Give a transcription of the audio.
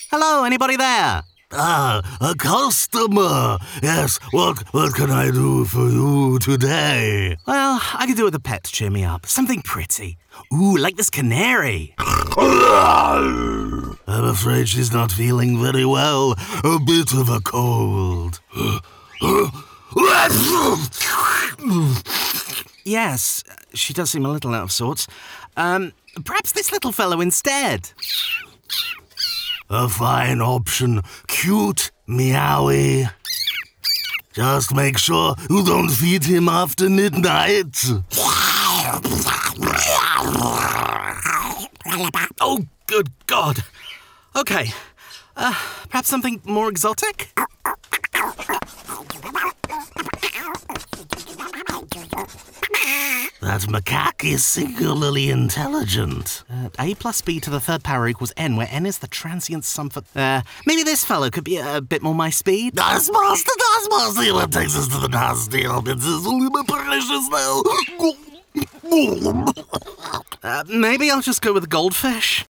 Hello, anybody there? A customer. Yes, what can I do for you today? Well, I could do with a pet to cheer me up. Something pretty. Ooh, like this canary. I'm afraid she's not feeling very well. A bit of a cold. Yes, she does seem a little out of sorts. Perhaps this little fellow instead. A fine option. Cute, meowy. Just make sure you don't feed him after midnight. Oh, good God. Okay. Perhaps something more exotic? That macaque is singularly intelligent. A plus B to the third power equals N, where N is the transient sum for... maybe this fellow could be a bit more my speed? Das Master, what takes us to the nasty elements is only my precious now. Maybe I'll just go with the goldfish.